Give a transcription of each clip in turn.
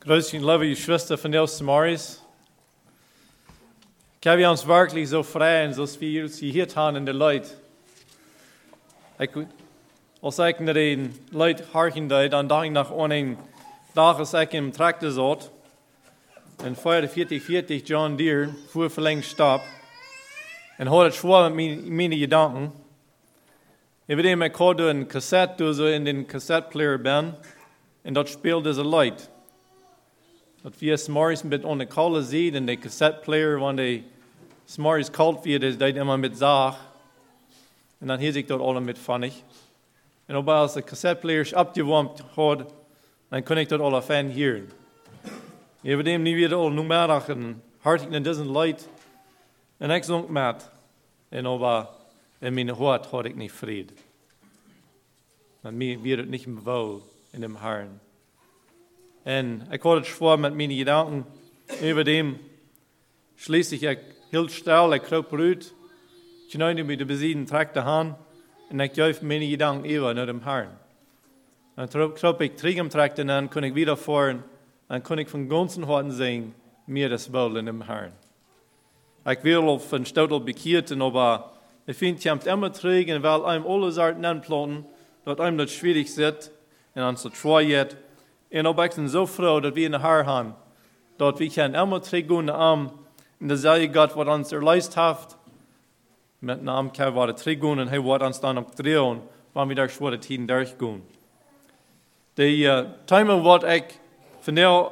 Grüß liebe Schwester von der Samaris. Ich habe uns wirklich so freuen, so wie sie hier haben in der Leute. Als ich naar de Leute harken deed, dan dacht ik nach einem Tag, als ich im Traktor zat, en 40 John Deere fuhr verlängert stap, en had het schwer met mijn gedanken. Ik weet niet, ik had een cassette so in den cassetteplayer ben, en dat speelde ze Leute. Dat wir s'morgens mit on de kolle ziet, en de cassetteplayer, wanneer de s'morgens kalt wird, is dat immer mit zaag. En dan hield ik dat alle met funnig. En als de cassetteplayers abgewarmt had, dan kon ik dat alle fan horen. Je weet hem niet weer al numiddag en hartig naar deze leid. En ik zong met. En in mijn hart had ik niet vrede. En mij werd het niet meer wohl in dem Herrn. En ik had het schwer met mijn gedanken. Over dem schließlich ik heel stil, ik kroop eruit. Ik neigde me de bezieden trakte aan. En ik juif mijn gedanken over naar dem Herrn. Dan kroop ik terug am trakte en dan kon ik wieder fahren. Dan kon ik van ganzen harten zeggen, mir das wohl in dem Herrn. Ik wil op een stotel bekeerd, aber ik vind je immer terug en wel einem alle Sachen aanplotten, dat einem dat schwierig zit en ons dat schwer en ob ik ben zo froh dat we in de Herr haben, dat we kunnen immer terug gaan in dezelfde Gott, wat ons erleist heeft. Met naam kan we teruggaan en hij wordt ons dan ook drehen, wanneer we daar schwere tijden durchgaan. De timer wat ik vandaag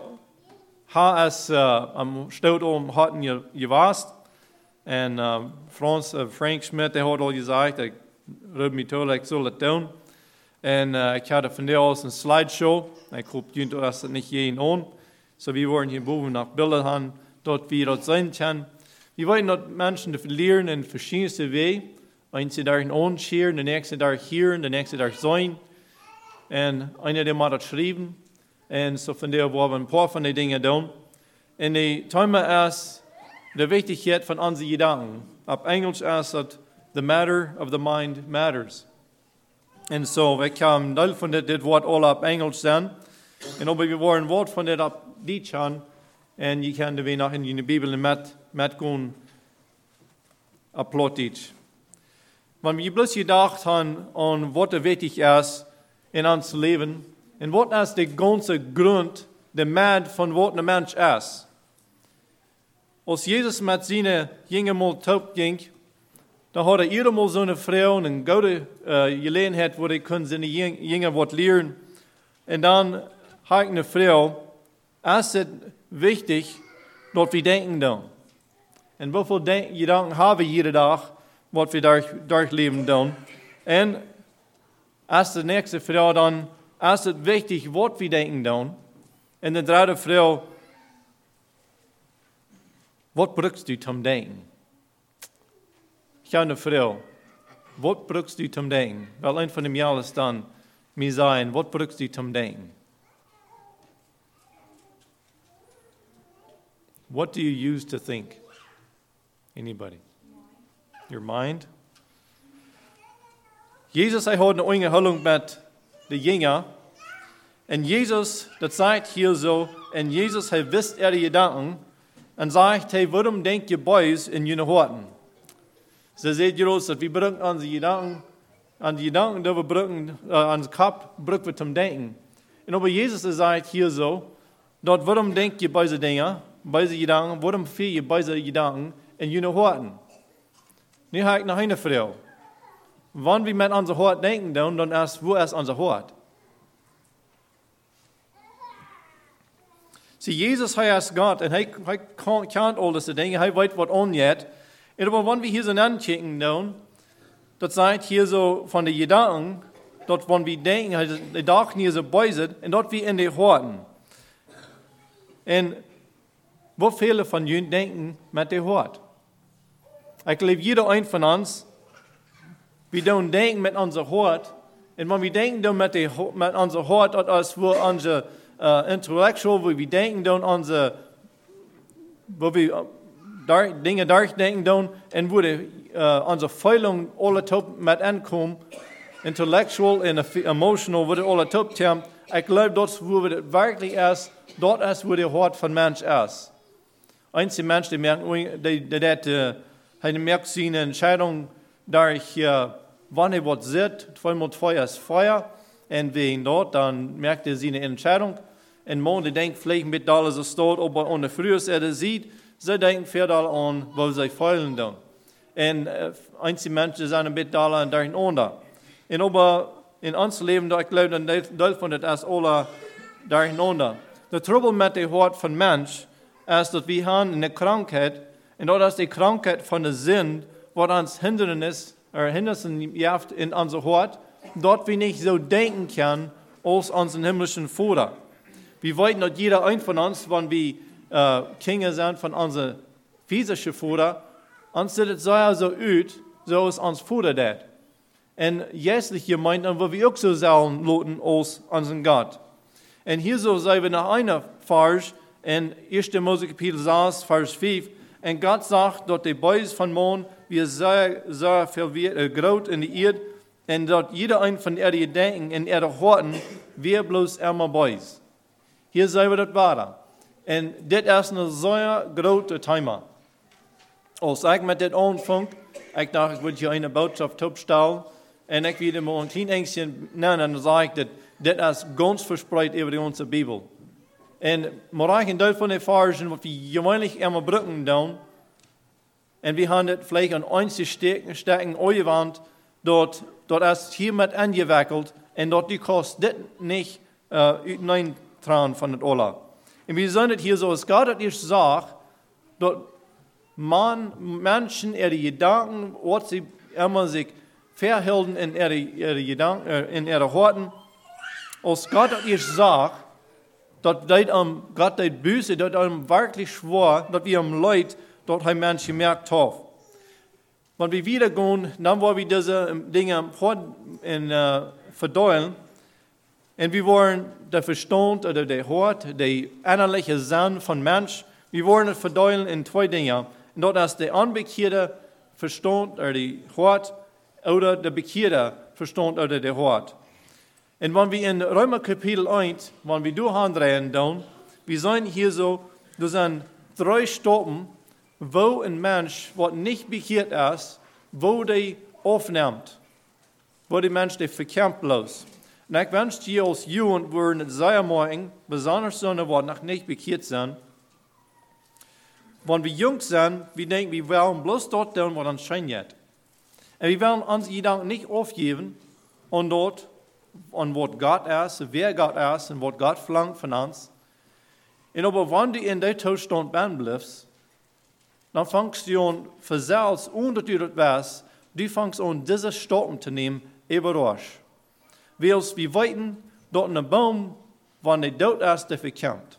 is am stoot om hadden gewaast. En Frank Schmidt, die had al gezegd, ik roep me toe, ik zal het doen. En ik had vandaag als een slideshow. Ik hoop jullie dat het niet jeden aan. So we worden hier boven naar beelden gaan, dat we dat zijn kunnen. We weten dat mensen te leren in verschillende wegen. Een ze daar aanscheren, de nächste daar hier, de nächste daar zijn. En einer die moet dat schrijven. En zo vandaag willen we een paar van die dingen doen. En de thema is de wichtigheid van onze gedanken. Op Engels is het the matter of the mind matters. En zo, ik kan deel van dit woord al op Engels zijn. En op we worden woord van dit op Duits gaan. En je kan er weer nog in je Bijbel met gaan op Plattdeutsch. Want je bloos gedacht aan wat er wichtig is in ons leven. En wat is de ganze grond, de maat van wat een mens is. Als Jezus met zijn jongen mal top ging, dan had hij iedermaal zo'n vrouw een goede gelegenheid waar hij kon zijn jongen wat leren. En dan had ik een vrouw, is het wichtig dat we denken doen. En hoeveel gedanken hebben we iedere dag, wat we daar leven doen. En als de nächste vrouw dan, is het wichtig wat we denken doen. En de derde vrouw, wat brukst u om denken? Ik ga een vrouw, wat brukst u om denken? Wel, een van de jaren is dan, mij zijn, wat brukst u om denken? What do you use to think? Anybody? Your mind? Jezus, hij had een onderhandeling met de jongen. En Jezus, dat zegt hier zo, en Jezus, hij wist de gedanken. En zegt hij, waarom denk je boys in jullie harten? Ze zegt Jezus, dat we gebruiken onze gedanken, aan de gedanken, dat we gebruiken, aan de kop, gebruiken we te denken. En over Jezus zegt hier zo, dat waarom denk je bij deze dingen, bij deze gedanken, waarom veel je bij deze gedanken in jullie harten? Nu ga ik nog een vrouw. Wanneer we met onze hart denken doen, dan is, wo is onze hart? Zie, Jezus, hij is God en hij kan al deze dingen, hij weet wat onjet. En wanneer we hier zo aankijken doen, dat zegt hier zo van de gedanken, dat wanneer we denken, de dag hier zo bij zit, en dat we in de harten. En wat velen van jullie denken met de hart? Ik geloof jeder een van ons, we doen denken met onze hart. En wanneer we denken met onze hart, dat is voor onze intellectual, waar we denken doen onze, waar we dingen denken doen, en waar onze feeling alle top met aankomen, intellectual en emotional, waar alle top komt, ich glaube, dort, wo wir das wirklich ist, dort ist, wo der Hort von Mensch ist. Einige Menschen, die merken, die merkt seine Entscheidung, dadurch, wann er was sieht, zweimal Feuer ist Feuer, und wegen dort, dann merkt er seine Entscheidung. Und man, die denkt vielleicht mit alles, was dort, aber ohne früher sieht, sie denken viel an, wo sie feilen dann. Und einige Menschen sind ein bisschen da und durcheinander. Und aber in unserem Leben, ich glaube, ein Teil von das ist alle durcheinander. Der Trouble mit dem Hort von Mensch ist, dass wir haben eine Krankheit, und dort ist die Krankheit von der Sinn, was uns Hindernissen jaft in unser Hort, dort wir nicht so denken können, als unseren himmlischen Vater. Wir wollen, dass jeder ein von uns, wenn wir Kinder sind von unserem physischen Vater, uns sieht es so aus, so ist uns Vater das. Und jährlich gemeint, dann wollen wir auch so sein lassen als unseren Gott. Und hier so sagen wir nach einer Vers, in 1. Mose Kapitel 6, Vers 5, und Gott sagt, dass die Beis von Mond, wir sehr viel groß in die Erde, und dass jeder ein von der denken, in der Horten, wir bloß einmal Beis. Hier sagen wir das weiter. Und das ist ein sehr großes Thema. Als ich mit dem anfang, ich dachte, ich würde hier eine Botschaft aufstellen, und ich will mal ein Teenängstchen nennen, dann sage ich, das ist ganz verspreit über die ganze Bibel. Und wir ein Teil von den Versen, was wir gewöhnlich immer brücken tun, und wir haben das vielleicht an einzelnen Stecken angewand, dort ist hiermit angewickelt, und dort die kostet das nicht Trauen von der Ola. Und wir sehen das hier so, es Gott hat nicht sagt, dass Menschen ihre Gedanken, was sie immer sich verhalten in ihre Gedanken, in ihre Horten, als Gott hat nicht sagt, dass Gott das Böse, dass wirklich schwor, dass wir am Leid, dort ein Mensch gemerkt haben. Wenn wir wiedergehen, dann wollen wir diese Dinge verdeutlichen. Und wir wollen den Verstand oder den Hort, den innerlichen Sinn von Mensch, wir wollen es verdeutlichen in zwei Dinge. Und das ist der unbekehrte Verstand oder der Hort oder der bekehrte Verstand oder der Hort. Und wenn wir in Römer Kapitel 1, wenn wir durchdrehen, wir sehen hier so, das sind 3 Stoppen, wo ein Mensch, was nicht bekehrt ist, wo der aufnimmt, wo der Mensch der verkämpft bloß. Und ich wünsche dir als Jugend, wo wir sehr morgen, besonders so, die noch nicht bekehrt sind, wenn wir jung sind, wir denken, wir wollen bloß dort tun, was uns scheint. Und wir wollen unsere Gedanken nicht aufgeben und dort, und was Gott ist, wer Gott ist und was Gott verlangt von uns. Und aber wenn du in der Zustand bleibst, dann fängst du an, für selbst, ohne dass du das weißt, du fängst an, diese Stoppen zu nehmen, überrasch. Weil wir weiten, dort ein Baum, wenn der tot ist, der verkämpft.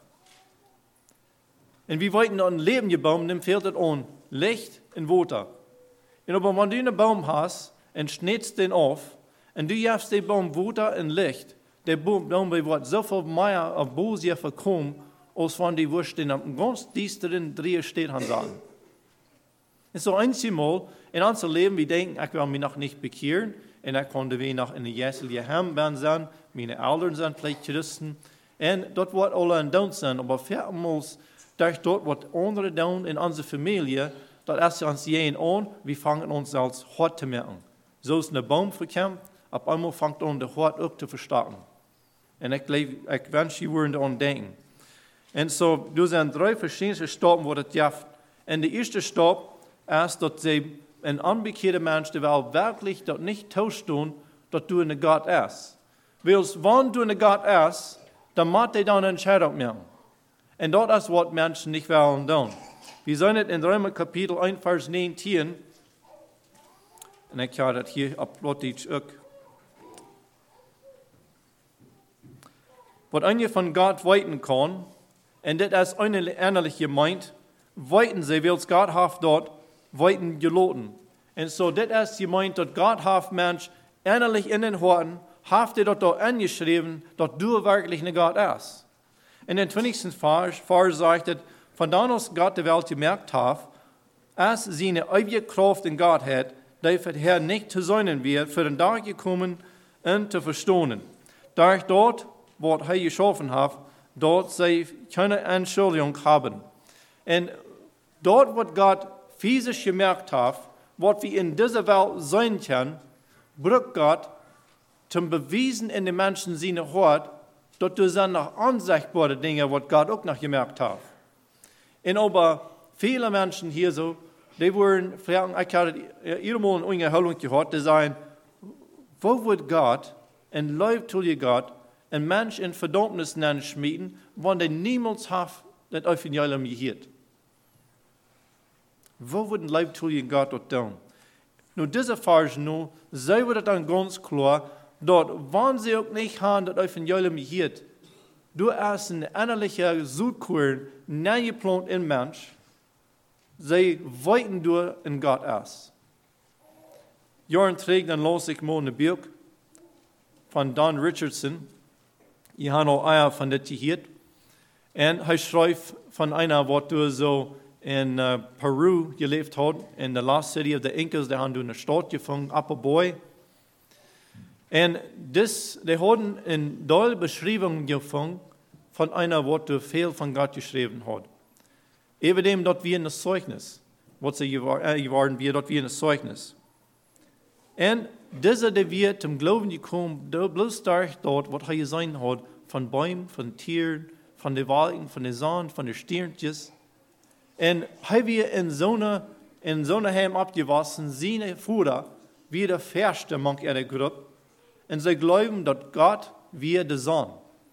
Und wir weiten dort ein lebender Baum, dem fehlt es an Licht und Wasser. Und aber wenn du einen Baum hast und schneidest den auf, und du gibst den Baum Wasser und Licht, der Baum wird so viel mehr auf Bose verkommen, als wenn die Wurst in einem ganz düsteren Dreh steht und sagen. Und so einmal in unserem Leben, wir denken, ich will mich noch nicht bekehren, und ich konnte wie noch in der jährlichen Heim sein, meine Eltern sind vielleicht Christen, und dort wird alle ein Down sein, aber vielmals, durch dort wird andere Down in unserer Familie, das ist uns jeden an, wir fangen uns als hart zu merken. So ist ein Baum verkämpft, auf einmal fängt an, der Hort auch zu verstärken. Und ich wünsche, Sie würden daran denken. Und so, du sind 3 verschiedene Stoppen, wo das jaft. Und der erste Stopp ist, dass sie ein unbekehrter Mensch, der will wirklich dort nicht tauschen, dass du ein Gott ist. Weil, wenn du ein Gott ist, dann muss er dann eine Entscheidung machen. Und das ist, was Menschen nicht wollen tun. Wir sehen es in Römer Kapitel 1, Vers 19. Und ich habe das hier abblottigt auch. Was einer von Gott weiten kann, und das ist innerlich gemeint, weiten sie, weil es Gott hat dort, weiten geloten. Und so, das ist gemeint, dass Gott hat Mensch innerlich in den Horten, hat er dort angeschrieben, dass du wirklich ein Gott bist. In den 20. Vers sagt es, von dann aus Gott die Welt gemerkt hat, als seine ewige Kraft in Gott hat, der für Herr nicht zu sein wird, für den Tag gekommen und zu verstehen. Da dort was er geschaffen hat, dort sie keine Entschuldigung haben. Und dort, wo Gott physisch gemerkt hat, was wir in dieser Welt sein können, braucht Gott zum Beweisen in den Menschen seine Hort, dort sind noch unsichtbare Dinge, was Gott auch noch gemerkt hat. Und aber viele Menschen hier so, die wurden fragen, ich hatte irgendwo eine Unterhaltung gehört, die sagen, wo wird Gott, ein Leibtulige Gott, ein Mensch in Verdammnis nennen schmieden, wenn der niemals hat, das Evangelium gehört? Wo wird ein Leibtulige Gott dort tun? Nur diese Phase nur, sei wird dann ganz klar, dort, wenn sie auch nicht haben, das Evangelium gehört, du hast eine innerliche Südkur, neingeplant in Mensch, sie weiten du in Gott aus. Jahren trägt dann los ich mal eine Buch von Don Richardson. Ich habe noch einer von das gehört. Und er schreibt von einer, was du so in Peru gelebt hat, in the last city of the Incas, die haben du in der Stadt gefunden, Upper Boy. Und die haben in doll Beschreibungen gefunden von einer, was du viel von Gott geschrieben hat. Eben dem dort wie ein Zeugnis, was sie geworden wir dort wie ein Zeugnis. Und dieser, der wir zum Glauben gekommen, der bloß dort, was er gesehen hat, von Bäumen, von Tieren, von den Wolken, von den Sonne, von den Sternchen. Und haben wir in so einer Heim abgewachsen, seine Führer, wie der Verste manch einer Gruppe. Und sie glauben, dass Gott wie der Sonne.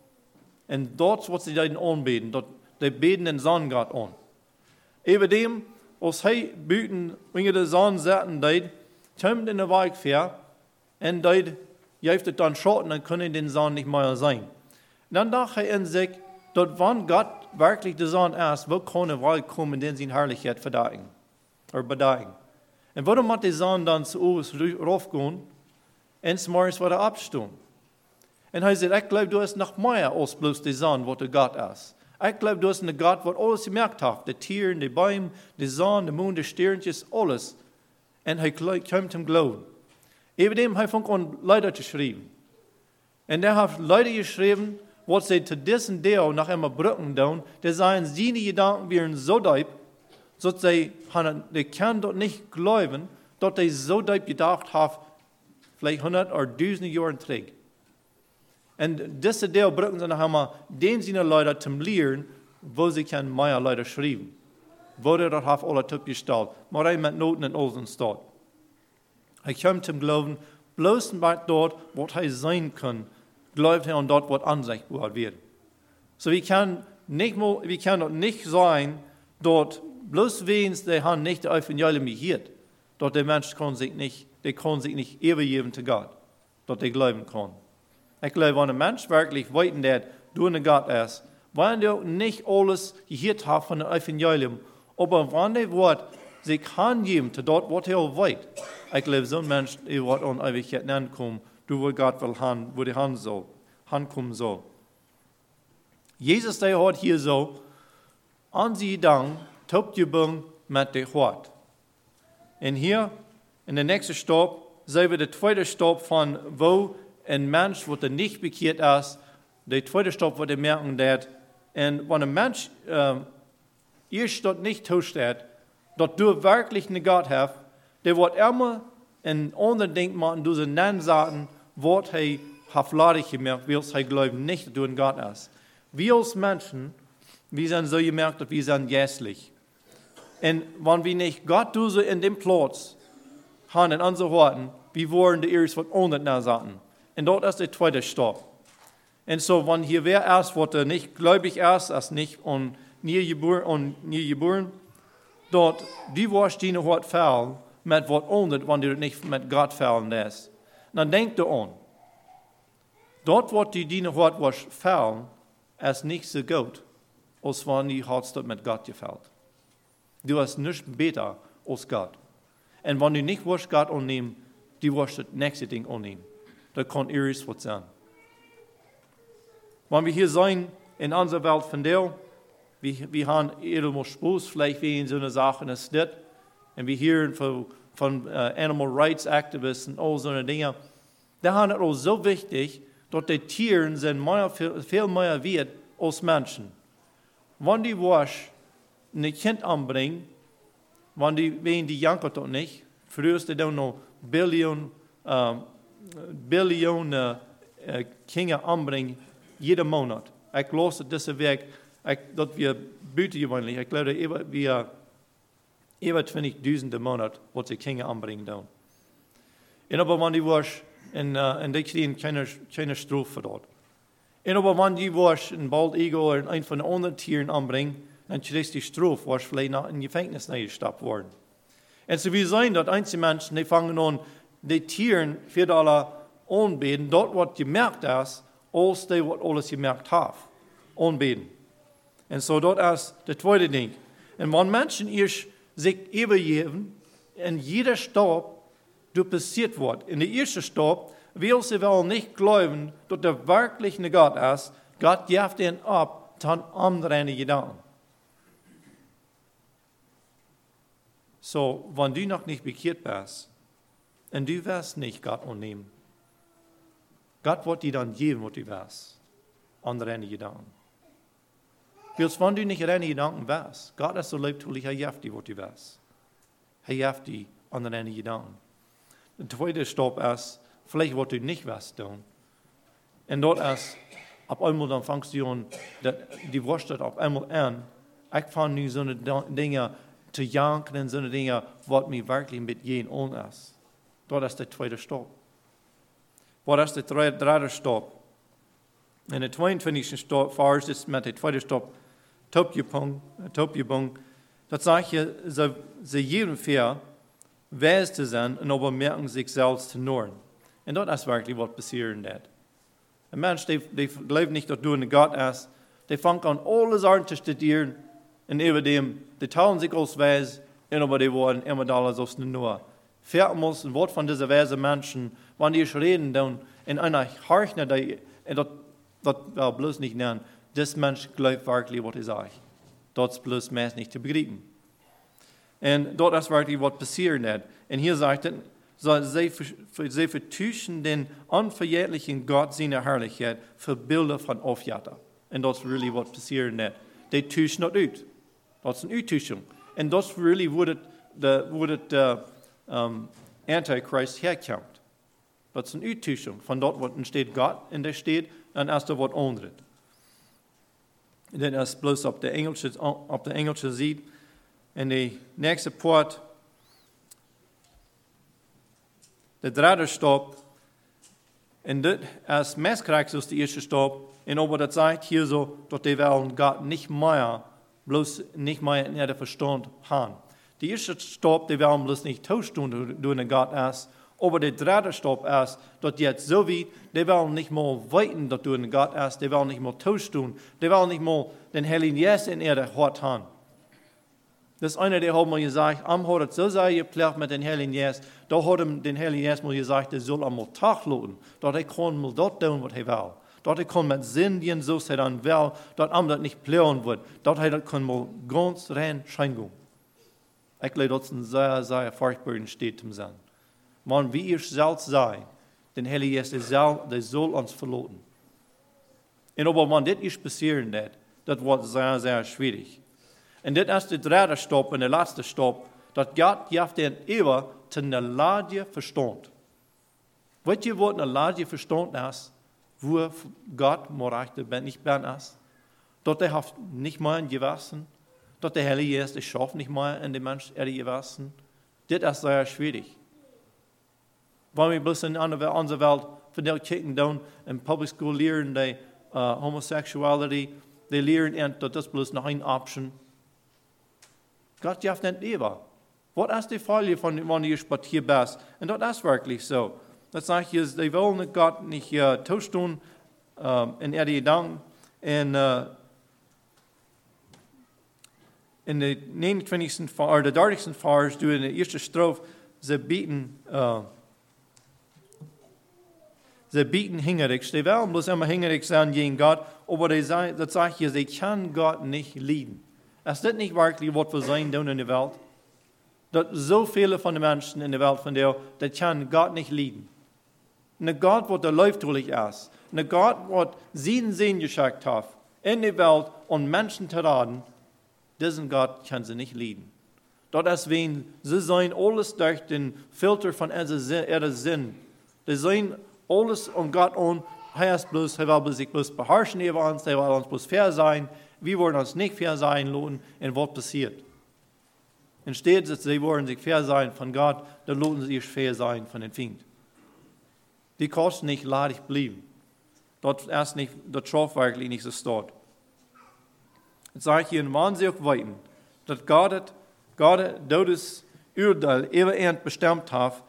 Und dort, was sie dann anbeten, dort, die beten den Sonnengott an. Eben dem, als sie beten, wenn die Sonne setzen, die kommt in den Weg fair, und die gibt es dann Schatten, dann können den Sonne nicht mehr sein. Dann dachte er in sich, dass wenn Gott wirklich die Sonne ist, wo kann eine Welt kommen, den sie in Herrlichkeit verdecken, oder bedecken. Und warum hat die Sonne dann zu uns raufgehen, und zum Morgens wieder abstehen? Und er sagt, ich glaube, du hast noch mehr als bloß die Sonne, was der Gott ist. Ich glaube, du hast einen Gott, der alles gemerkt hat. Die Tiere, die Bäume, die Sonne, der Mond, die Sternchen, alles. Und er kommt zum Glauben. Eben dem hat er an Leute geschrieben. Und er hat Leute geschrieben, was sie zu diesem Teil nach immer Brücken tun, die sagen, seine Gedanken wären so deep, dass sie können dort nicht glauben, dass sie so deep gedacht haben, vielleicht 100 oder 1000 Jahre zurück. Und diese Teil brücken sie noch einmal den seine Leute zum Lehren, wo sie können mehr Leute schreiben. Wo der dort hat alle Typ gestellt. Maar hij met noten en alles staat. Hij komt zum Glauben, bloß dort, was er sein kann, glaubt er an dort, was ansichtbar wird. So wir können dort nicht sein, dort bloß wenigstens, die haben nicht das Evangelium gehört. Dort der Mensch kann sich nicht übergeben zu Gott. Dort der glauben kann. Ich glaube, wenn ein Mensch wirklich weiten, der durch den Gott ist, wenn der nicht alles gehört hat von dem Evangelium, aber wenn der Wort sich hingeben zu dort, was er weit, ich glaube, so ein Mensch, der wird an Ewigkeit ankommen, du, wo Gott will, wo der hinkommen soll. Jesus, der hat hier so, an sie dann, topgebung mit der Wort. Und hier, in der nächsten Stopp, sehen wir den zweiten Stopp von, wo ein Mensch, der nicht bekehrt ist, der zweite Stopp, wo der merken, dass, und wenn ein Mensch, erst dort nicht zusteht, dass du wirklich einen Gott hast, der wird immer in anderen Dingen machen, du sie nennen sagen, was er hafladig gemerkt, weil er glaubt nicht, dass du ein Gott hast. Wir als Menschen, wir sind so gemerkt, dass wir sind jässlich. Und wenn wir nicht Gott du so in dem Platz haben in unseren Worten, wir wollen die erst von anderen sagen. Und dort ist der zweite Stopp. Und so, wenn hier wer erst, was nicht gläubig ist, als nicht und nie geboren, dort, die wirst deine Wort fallen, mit was anderes, wenn du nicht mit Gott fallen lässt. Dann denk du an. Dort, wo die deine Wort fallen, ist nicht so gut, als wenn die Herz mit Gott gefällt. Du hast nicht besser als Gott. Und wenn du nicht wirst Gott annehmen, du wirst das nächste Ding annehmen. Das kann iris was sein. Wenn wir hier sein in unserer Welt von der, wir haben irgendwo Spaß, vielleicht wegen so einer Sache, das nicht. Und wir hören von Animal Rights Activisten und all so eine Dinge. Da haben es auch so wichtig, dass die Tiere sind viel mehr wert als Menschen. Wenn die wasch ein Kind anbringen, wenn die janken doch nicht, früher ist dann noch Billionen Kinder anbringen, jeden Monat. Ich lasse diese Weg, dass wir buitengewöhnlich, ich glaube, wir über 20.000 im Monat, was die Kinder anbringen. Und aber wenn die wasch, und die kriegen keine Strafe dort. Und aber wenn die wasch einen Bald Eagle oder einen von den anderen Tieren anbringen, dann kriegst die Strafe, was vielleicht nach in Gefängnis gestoppt worden. Und so wie sein, dass einzelne Menschen, die fangen an, die Tieren für alle anbeten, dort was gemerkt ist, als die, was alles gemerkt haben, anbeten. Und so dort ist das zweite Ding. Und wenn Menschen sich übergeben, in jeder Staub, du passiert wird. In der ersten Staub, will sie wel nicht glauben, dass der wirkliche Gott ist, Gott gibt ihn ab, dann andere Gedanken. So, wenn du noch nicht bekehrt bist, und du wirst nicht Gott annehmen, Gott wird dir dann geben, was du wirst, andere Gedanken. Weil wenn du nicht reine Gedanken wirst, Gott ist so leibtüchlich, er gibt dir, was du wirst. Er gibt dir andere Gedanken. Der zweite Stopp ist, vielleicht was du nicht wirst tun. Und dort ist, ab einmal dann fängst du an, die Wurst auf einmal an, ich fange nu so eine Dinge zu janken und so eine Dinge, was mir wirklich mit jedem an ist. Dort ist der zweite Stopp. Was ist der dritte Stopp? In der 22. Vers ist mit der zweiten Stopp Topjebung. Das sagt ja, sie jeden Fair, wer zu sein und aber merken sich selbst zu nur. Und das ist wirklich, was passiert. Ein Mensch, der glaubt nicht, dass du ein Gott ist, der fängt an, alles Arten zu studieren und über dem, die teilen sich als Weise, und aber die wollen immer da als nur. Fährt muss ein Wort von dieser Weise Menschen, wenn die reden, dann in einer Harchner, das bloß nicht nennen, das Mensch glaubt wirklich, was er sagt. Das ist bloß meist nicht zu begreifen. Und dort ist wirklich, was passiert. Und hier sagt er, sie vertuschen den unverjährlichen Gott seiner Herrlichkeit für Bilder von Aufjatter. Und das ist wirklich, was passiert. Die tuschen das aus. Das ist eine Uttuschung. Und das ist wirklich, wo der Antichrist herkommt. Das ist eine Uttuschung. Von dort, wo steht Gott, und der steht, dann ist da was anderes. Und dann ist bloß auf der Englische sieht, in der nächste Part, der dritte Stopp, und das ist meistens als der erste Stopp, und aber das sagt hier so, dass die wollen Gott nicht mehr in der Verstand haben. Der erste Stopp, die wollen bloß nicht tauschen, du ein Gott ist, aber der dritte Stopp ist, dass jetzt so wie, die wollen nicht mal weiten, dass du ein Gott ist, die wollen nicht mal tauschen, die wollen nicht mal den Heiligen Geist in ihre Hort haben. Das ist einer, der hat mal gesagt, hat es so sehr geplant mit dem Heiligen Geist, da hat ihm den Heiligen Geist mal gesagt, er soll einmal Tag lassen, dass er kann mal dort tun, was er will. Dass er kann mit Sinn gehen, so er dann will, dass er das nicht planen wird, dass er kann mal ganz rein scheinen. Ich glaube, das ist ein sehr, sehr furchtbarer State zum Sein. Man, wie ihr selbst seid, den Heiligen Geist, der soll uns verlassen. Und aber wenn das nicht passieren wird, das wird sehr, sehr schwierig. Und das ist der dritte Stopp und der letzte Stopp, dass Gott gibt den über zu einer Lage Verstand. Weißt ihr, was eine Lage Verstand ist, wo Gott nicht bin ist? Dass er hat nicht mal ein Gewissen, dass der Heilige Geist es schafft nicht mal in den Menschen Gewissen. Das ist sehr schwierig. Wenn wir bloß in unserer Welt von der Kicken down in Public School lernen, die Homosexuality, die lernen, dass das bloß noch eine Option. Gott gibt nicht über. Was ist die Folge von, wenn ihr spaziert bist? Und das ist wirklich so. Das sagt ich, die wollen Gott nicht tauschen in ihre Gedanken. In der 29. oder der 30. Vers, du in der ersten Strophe, sie bieten hingerig. Sie wollen bloß immer hingerig sein gegen Gott, aber das sagt hier, sie kann Gott nicht lieben. Ist das nicht wirklich, was wir sein tun in der Welt? Dass so viele von den Menschen in der Welt von der, die kann Gott nicht lieben. Und Gott, was der leibtüchlich ist, eine Gott, was seinen Sinn geschickt hat, in die Welt, um Menschen zu raten, diesen Gott kann sie nicht leiden. Dort ist, wenn sie sein alles durch den Filter von ihrer Sinn. Sie sehen alles um Gott an, er will sich bloß beherrschen über uns, er will uns bloß fair sein, wir wollen uns nicht fair sein lassen, und was passiert? Anstatt dass sie wollen sich fair sein von Gott, dann lassen sie sich fair sein von den Feind. Die kosten nicht ladig bleiben. Dort ist nicht, dort schafft wirklich nicht so dort. Jetzt sage ich hier in wahnsinnig weiten, dass Gott das Urteil ewig bestimmt hat,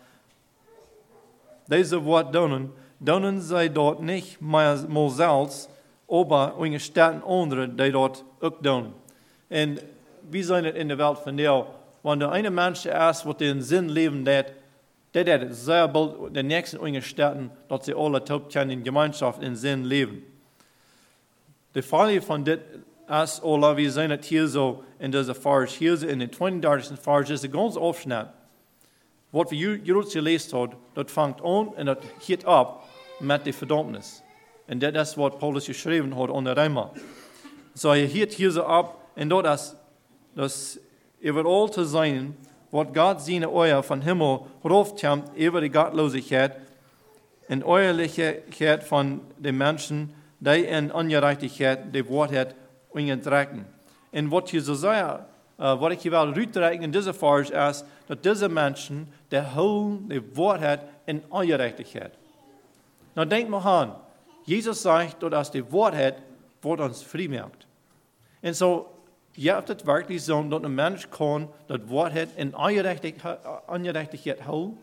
diese Wort donen sie dort nicht mal selbst, aber in Städten andere, die dort auch tun. Und wir sind in der Welt von der, wenn der eine Mensch ist, der den Sinn leben hat, der hat sehr bald den nächsten in Städten, dass sie alle top in Gemeinschaft in Sinn leben. Die Folge von das ist, alle, wir sehen es hier so in dieser Vers, hier in den 32. Vers, ist ein ganz Aufschnitt. Was wir jetzt gelesen haben, das fängt an und das hört ab mit der Verdammnis. Und das ist, was Paulus geschrieben hat unter Römer. So, er hört hier so ab, und das dass über all zu sein, was Gott seine Euer von Himmel raufkommt über die Gottlosigkeit und Euerlichkeit von den Menschen, die in Ungerechtigkeit die Wahrheit unterdrücken. Und was hier so sagt, was ich hier will rütrecken in dieser Vers ist, dass diese Menschen, die holen die Wahrheit in Ungerechtigkeit. Now denk mal an, Jesus sagt, dass die Wahrheit wird uns frei macht. Und so, ja, ob das wirklich so, dass ein Mensch kann, das Wahrheit in Ungerechtigkeit holen?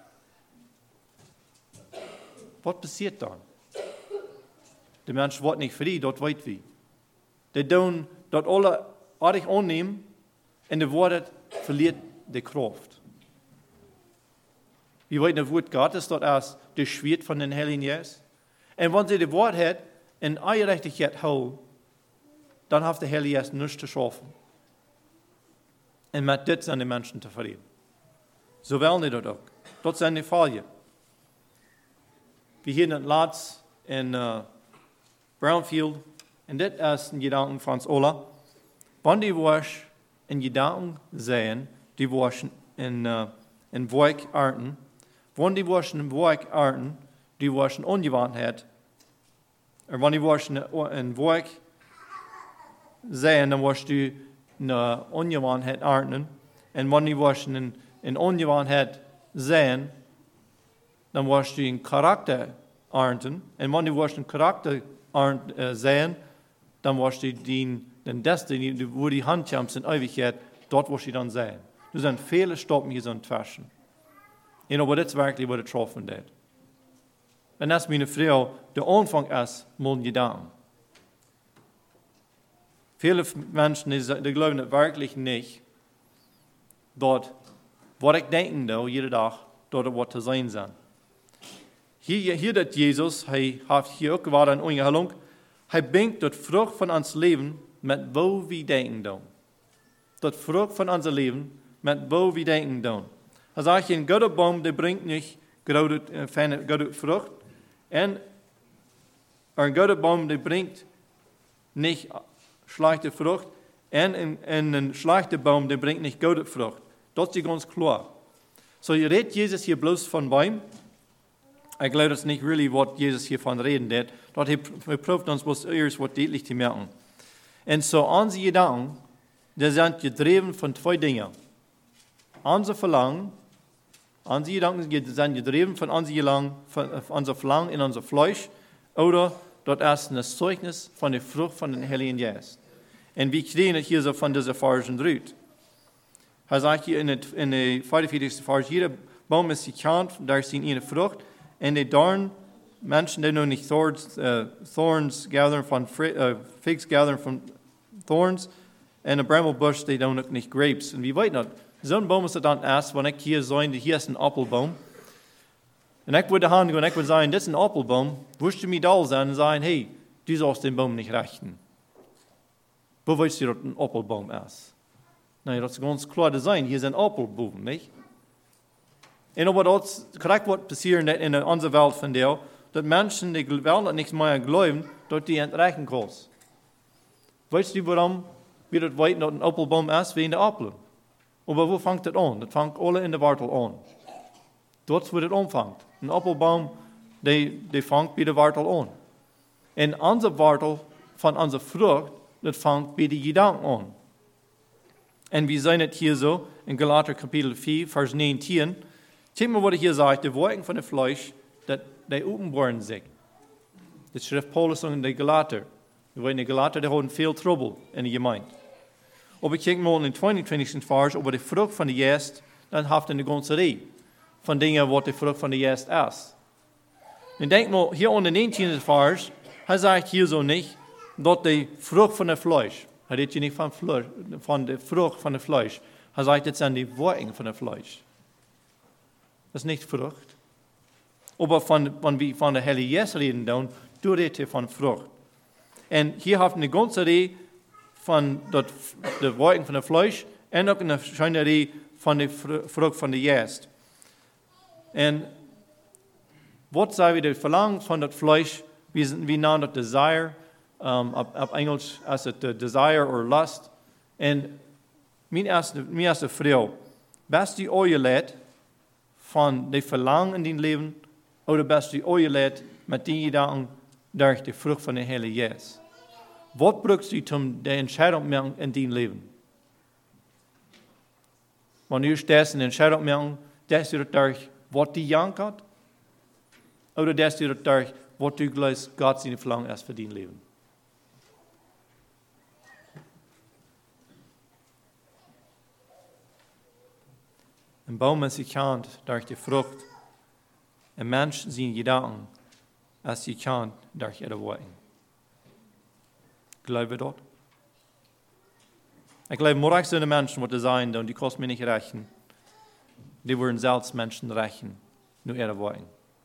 Was passiert dann? Der Mensch wird nicht frei, das weiß wie. Die tun das alle artig annehmen und die Wahrheit verliert die Kraft. Wir wissen, das Wort Gottes dort ist das Schwert von den Heiligen Geist. Und wenn sie die Wahrheit in Ungerechtigkeit holen, dann hat der Heilige Geist nichts zu schaffen. Und mit das sind die Menschen zufrieden. So wollen die das auch. Das sind die Fälle. Wir hier in Latz in Brownfield, und das ist ein Gedanken von uns alle. Wenn die was in Gedanken sehen, die was in Werk arten, wenn die was in Werk arten, die was in Ungewandtheit, oder wenn die was in Werk sehen, dann was du eine Ungewandtheit arten, und wenn die was in Ungewandtheit sehen, dann was du in Charakter arten, und wenn die was in Charakter sehen, dann was du den Destiny, wo die Hand kommt in Ewigkeit, dort was du dann sehen. Du sind viele Stoppen hier so entwaschen. Und aber das ist wirklich, was getroffen wird. Und das ist meine Frau, der Anfang ist, mal Gedanken. Viele Menschen, die glauben das wirklich nicht, dort, was ich denke, jeden Tag, dort was zu sein sein. Hier dat Jesus, hij heeft hier ook gewaar een ongehalung, hij brengt dat Frucht van ons leven met wo we denken doen. Dat Frucht van ons leven met wo we denken doen. Hij zegt, een goede boom, die brengt niet goede Frucht. En een goede boom, die brengt niet slechte Frucht. En een slechte boom, die brengt niet goede Frucht. Dat is ganz klar. So, je redt Jesus hier bloß von Baum. Ich glaube, das ist nicht really, was Jesus hiervon reden wird. Dort prüft uns bloß erst, was deutlich zu merken. Und so, unsere Gedanken, die sind getrieben von zwei Dingen. Unser Verlangen, unsere Gedanken sind getrieben von unser Verlangen in unser Fleisch, oder dort ist ein Zeugnis von der Frucht von den Heiligen Geist. Und wir kriegen es hier so von dieser Versen rüt. Er sagt hier in der 44. Vers, jeder Baum ist gekannt, da ist eine Frucht. Und die Dorn, Menschen, die noch nicht Thorns gathern von Figs gathern von Thorns, und ein Brammelbusch, die noch nicht Grapes. Und wie weit noch? So ein Baum ist dann erst, wenn ich hier sage, hier ist ein Apfelbaum. Und ich würde hingehen und ich würde sagen, das ist ein Apfelbaum. Würdest du mir da sein und sagen, hey, du sollst den Baum nicht rechten. Wo weißt du, dass ein Apfelbaum ist? Nein, das ist ganz klar zu sein, hier ist ein Apfelbaum, nicht? Und aber das korrekt wird passieren in unserer Welt von der, dat mensen die wel dat niks meer geloven, dat die entrechten kost. Weißt du, waarom wir das weten, dat een appelboom is, wie in de appelen? Maar wo vangt het aan? Dat vangt alle in de wortel aan. Dort wo het aanvangt. Een appelboom, die vangt bij de wortel aan. En onze wortel van onze vrucht, dat vangt bij de gedanken aan. En we zijn het hier zo, in Galater kapitel 4, vers 19. Kijk maar wat ik hier zegt, de werking van het vlees, dat die openbaren zich. Dat schrijft Paulus in de Galater. We weten, de Galater, die hadden veel trouble in de gemeente. Maar ik kijk maar in de 22e vers over de vrucht van de geest, dan heeft in de ganze rij van dingen wat de vrucht van de geest is. En denk maar, hier in de 19e vers, hij zegt hier zo niet, dat de vrucht van het vlees, hij deed je niet van de vrucht van het vlees, hij zegt het zijn de werking van het vlees. Dat is niet vrucht. Maar van de Heilige Geest reden doen, doet het van vrucht. En hier heeft een ganze rij van de werking van het vlees en ook een schijne rij van de vrucht van de geest. En wat zijn we de verlangen van dat vlees? We noemen dat desire. Op Engels is het desire of lust. En mijn eerste vrouw, best die oorje leidt van de verlangen in die leven, of best die oorje leidt met die gedanken door de vrucht van de Heilige Geest. Wat brukst u om de entscheidung maken in die leven? Wanneer je steeds een entscheidung maken, des je het door wat die jank had, of des je het door wat u gelooft God zijn verlangen is voor die leven. Een boom is gekend door de vrucht. Een mens zijn gedanken als gekend door de werking. Geloof je dat? Ik geloof morgen zijn de mensen wat zijn doen, die kost me niet rechten. Die worden zelfs mensen rechten, nu werking.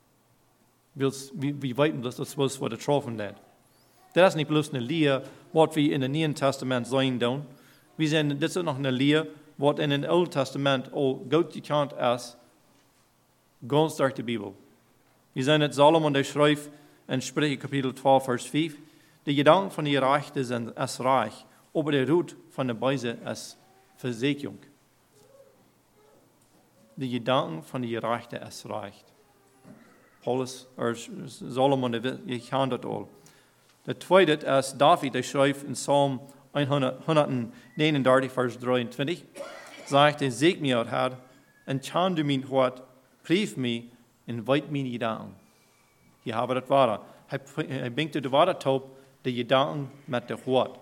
We weten dat dat was wat de troffen deed. Dat is niet bloos een leer wat we in het Nieuwe Testament zijn doen. We zijn, dit is nog een leer wat in het Oude Testament al goed gekend is, ganz door de Bijbel. We zijn het Salomon die schrijft in Spreuken kapitel 12 vers 5. De gedanken van die rechte zijn is reich, aber de roet van de wijze is verzekering. De gedanken van die rechte is reich. Paulus, Salomon, je kent dat al. De tweede is David, die schrijft in Psalm 139, vers 23, zegt hij, zeek mij uit, Herr, en ken du mijn hart, prief mij en weet mijn gedanken. Hier hebben we het ware. Hij brengt de waarheid op, de gedanken met de hart.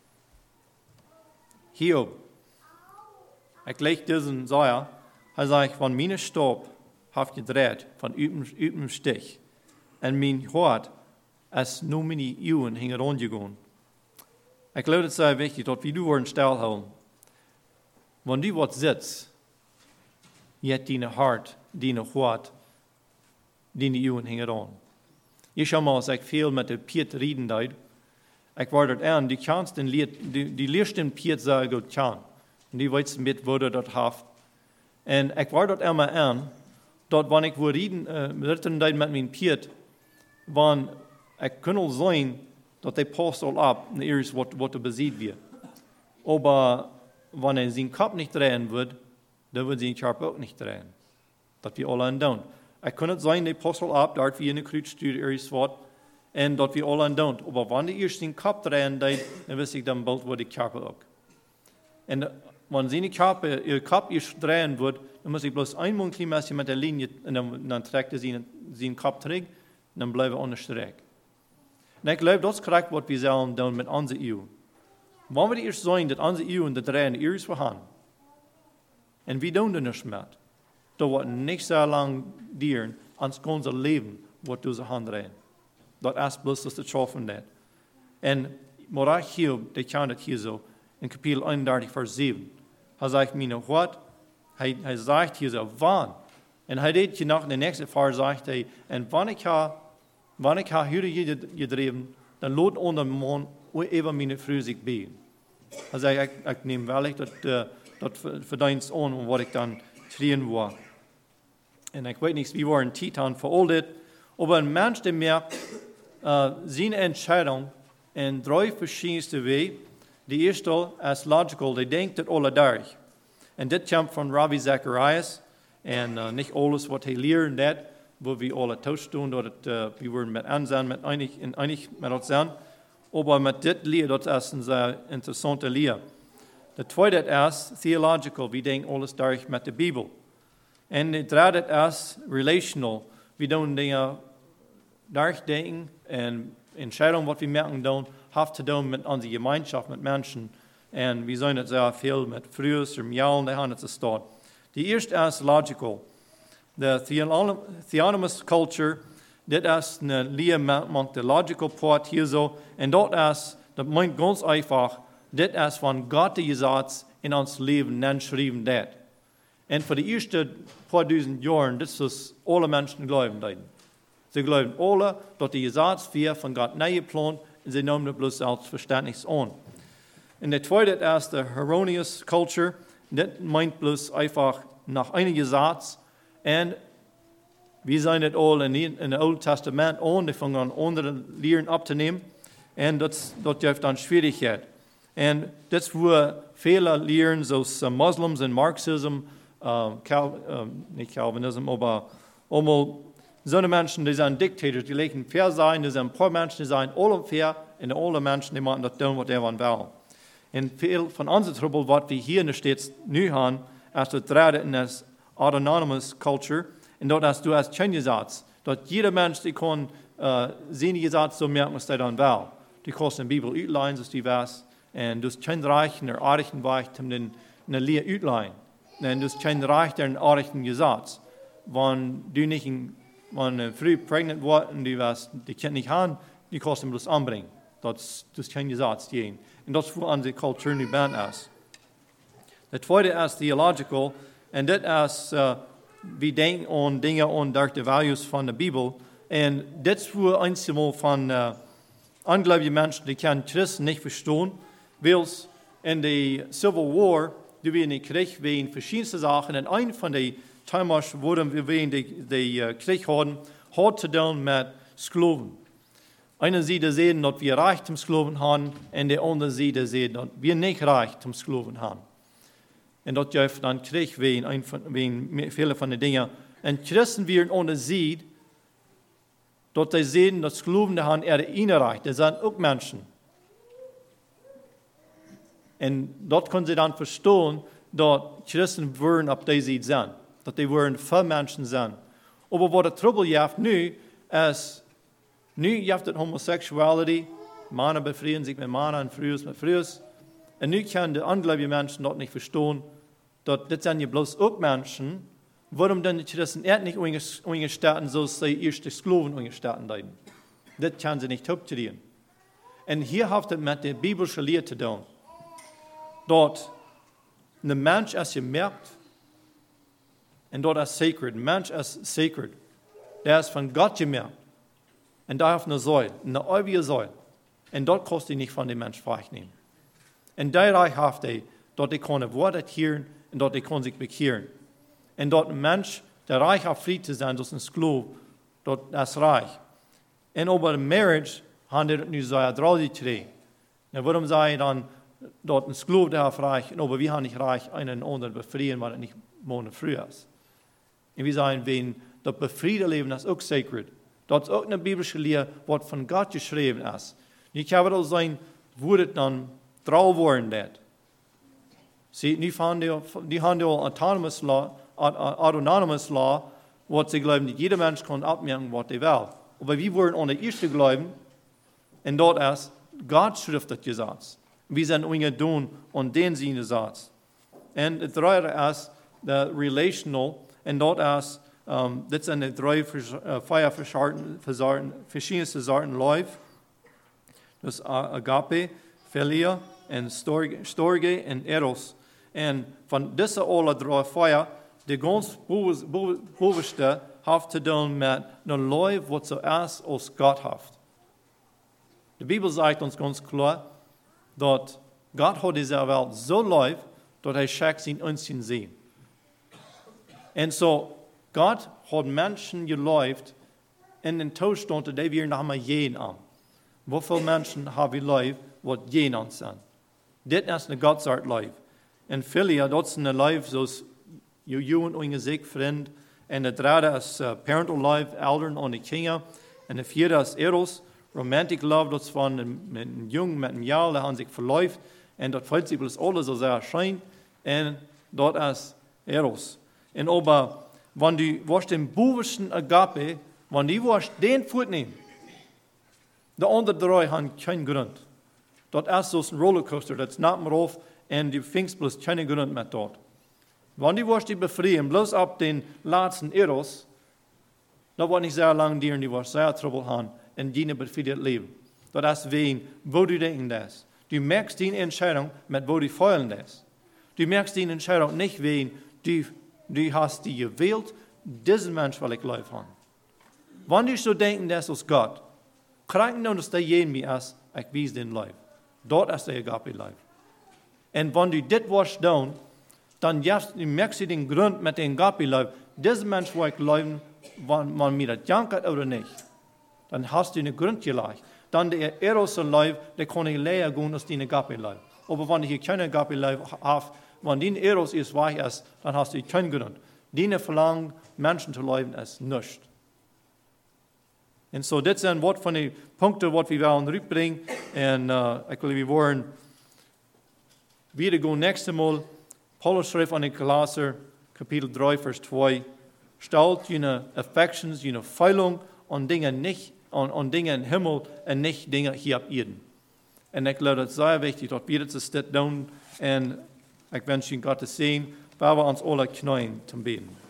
Hiob, ik lees deze zeggen, hij zegt, van mijn stop heeft gedreid van uw stich, en mijn hart is nu mijn eeuwen hing rondgegaan. Ik geloof het zeer wichtig dat we nu worden stilhouden. Wanneer du wat zit, je hebt die hart, die hart, die eeuwen hing rond. Je zou maar als ik veel met de Piet reden deed, ik word het aan, die kans die leerst in Piet zeer goed kan. En die weet een beetje wat dat heeft. En ik word het allemaal aan, dat wanneer ik wil reden deed met mijn Piet, want ik kan al zijn dat hij past al op, en eerst wat er bezit wird. Maar wanneer zijn kop niet draaien wordt, dan wordt zijn kop ook niet draaien. Dat we alle aan doen. Ik kan het zijn, die past al op, dat we in de kruidstuur eerst wat, en dat we alle aan doen. Maar wanneer eerst zijn kop draaien deed, dan wist ik dan bald wordt de kop ook. En wanneer zijn kop eerst draaien wordt, dan moet ik bloos eenmaal een klein beetje met de linie, en dan trekt hij zijn kop terug, en dan blijven we onderstreek. En ik geloof dat is correct wat we zullen doen met onze eeuw. Wanneer we eerst zijn dat onze eeuw en de draaien eerst we gaan, en we doen er niets met, dan wordt niet zo lang duren, ons ganze leven wordt door zijn hand draaien. Dat is bloos dat het schaffen deed. En Morach Hiob, die kan het hier zo, in kapitel 31 vers 7. Hij zegt mij wat? Hij zegt hier zo, wanneer? En hij deed je nog in de nächste vers, zegt hij, en wanneer ik hier gedreven, dan loopt onder de maan even mijn vrouw zich bij. Hij zegt, ik neem wel dat verdienst aan wat ik dan trainen wil. En ik weet niet, wie waren tijd aan voor al dit, Aber ein Mensch, der merkt, seine Entscheidung in 3 verschiedenste Wege. Die erste ist logical, die denkt das alle durch. Und das kommt von Rabbi Zacharias. Und nicht alles, was er lernt, das, wo wir alle tauschen, dort wir werden mit ansehen, mit einig mit uns sein. Aber mit das Lehr, das ist eine sehr interessante Lehr. Der zweite ist theological, wir denken alles durch mit der Bibel. Und der dritte ist relational, wir tun Dinge durchdenken und Entscheidungen, was wir merken, haben zu tun mit unserer Gemeinschaft, mit Menschen. Und wir sehen das sehr viel mit Frühs und Mjaulen, die haben es dort. Die erste ist logical. The theonomous culture, das ist eine Lehre mit der logical part hier so. Und das meint ganz einfach, das ist von Gott gesagt in uns Leben geschrieben. Und für die ersten paar tausend Jahren, das ist alle Menschen glauben. Sie glauben alle, dass die Gesetz wird von Gott neu geplant und sie nehmen das bloß selbstverständlich an. Und der zweite ist die erroneous culture. Das meint bloß einfach nach einem Gesetz. Und wir sehen das alle in dem Alten Testament an, die fangen an, andere Lehren abzunehmen. Und das gibt dann Schwierigkeit. Und das, wo viele Lehren, so Muslims und Marxism, nicht Calvinism, aber einmal so eine Menschen, die sind Diktator, die legen fair sein, die sind ein paar Menschen, die sind alle fair, und alle Menschen, die machen das tun, was sie wollen. Und viel von unseren Trouble, was wir hier in der Stadt neu haben, ist das dritte in das autonomous culture, und dort hast du als Gesetz, dass jeder Mensch, die kann seine Gesetze so merken, was er dann will. Die kannst in der Bibel ausleihen, dass die was, und du hast kein Reich in der Artigen Weich, in der Lehre ausleihen. Und du hast kein Reich der Artigen Gesetz. Wenn du nicht früh prägnant wird und die Kind nicht haben, die kannst du bloß anbringen. Das ist kein Gesetz gehen. Und das ist, wo unsere Kultur nicht band ist. Der zweite ist theological, und das ist, wir denken an Dinge und durch die Values von der Bibel. Und das ist, wo einmal von ungläubigen Menschen, die können Christen nicht verstehen, weil in der Civil War, die wir in den Krieg wegen verschiedenste Sachen, und ein von den Themen, wo wir wegen den Krieg hatten, hat zu tun mit Sklaven. Eine Seite sehen, dass wir Recht zum Sklaven haben, und die andere Seite sehen, dass wir nicht Recht zum Sklaven haben. Und das gibt dann Krieg wegen vielen von den Dingen. Und Christen werden ohne sieht, dass sie sehen, dass Sklaven haben ihre Innenreich, das sind auch Menschen. Und dort können sie dann verstehen, dass Christen würden auf dieser Seite sein, dass die würden für Menschen sein. Aber was der Trouble gibt nu, ist, nu gibt es Homosexuality, Männer befrieden sich mit Männern und Frühs mit Frühs. Und nu können die ungläubigen Menschen dort nicht verstehen, dass das sind ja bloß auch Menschen, warum denn die Christen nicht umgestatten, so sie erste Sklaven umgestatten haben. Das können sie nicht akzeptieren. Und hier hat es mit der biblischen Lehre zu tun. Dort, ein Mensch ist gemerkt, und dort ist sacred. Ein Mensch ist sacred. Der ist von Gott gemerkt. Und da auf eine Säule, eine ewige Säule. Und dort kannst du nicht von dem Menschen wegnehmen. Und der Reich hat er, dort die können Worte hören und dort die können sich bekehren. Und dort ein Mensch, der reich hat, frei zu sein, das ist ein Sklave, dort das Reich. Und über Marriage haben die nu so draußen drei. Und warum sei dann dort ein Sklave, der hat reich, aber wir haben nicht reich, einen anderen befrieden, weil er nicht Monate früher ist. Und wir sagen, wenn das befriedete Leben ist auch sacred. Das ist auch eine biblische Lehre, was von Gott geschrieben ist. Und ich kann auch sein, wurde dann drauf worden das. Sie, die haben die autonomous law, was sie glauben, jeder Mensch kann abmerken, was er will. Aber wir wollen an der ersten glauben, und dort ist, Gott schrift das Gesetz. Wir sind Dinge tun und den seinen Satz. Und das dritte ist der relational, und dort ist, das sind die drei verschiedenste Sorten Life. Das ist Agape, Philia, und Storge und Eros. Und von diesen alle drei Feuer, die ganz bewusste hat zu tun mit einem Life, was zuerst aus Gott hat. Die Bibel sagt uns ganz klar, dass Gott hat diese Welt so lieb, dass er schickt ihn uns sehen. Und so, Gott hat Menschen geliebt in den toestand, die wir nach mal jeden an. Hoeveel mensen hebben lief wat geen aan zijn? Dit is een Godsart lief. En veel dat is een lief zoals je en een gezicht vriend. En de derde is parental life, elderen aan de kinderen. En de vierde is eros, romantic love, dat is van een jong met een jaar, die aan zich verliefd. En dat voelt zich alles zo sehr schijn. En dat is eros. En aber, wanneer du was den bovenste agape, wanneer du was den voet neemt, de andere drie hebben geen grond. Dat is zoals een rollercoaster, dat snapt maar af en die vindt bloos geen grond met dat. Wanneer was die bevrijen, bloos op den laatste eros, dat wordt niet zeer lang duren, die was zeer trouble gaan en die bevrijd leven. Dat is ween, wo du denken das. Du merkst die Entscheidung met wo du feilen das. Du merkst die Entscheidung nicht ween, du hast die gewählt, diesen Mensch will ich live haben. Wanneer du so denken das als Gott, krijgen nou dat jeden mij is, ik wies den lief. Dat is de agape lief. En wanneer du dit was doen, dan merkst du den grond met de agape lief. Deze mens wil ik leven, wanneer mir dat jankert oder nicht. Dan hast du een grond gelegd. Dan de eros lief, die kon ik leer gaan als die agape lief. Aber wanneer je geen agape lief hebt, wanneer die eros is weg is, dan hast du geen grond. Die verlangen mensen te leven is niets. En zo, dit zijn wat van de punten wat we willen terugbrengen. En ik wil we worden weer gaan nächste Mal. Paulus schrijft aan de Kolosser, kapitel 3, vers 2. Stelt je affections, je feilung aan dingen niet, aan dingen in Himmel en niet dingen hier op Erden. En ik geloof dat het zeer wichtig dat we dit zo doen. En ik wens je God te zien, waar we ons alle knien te beten.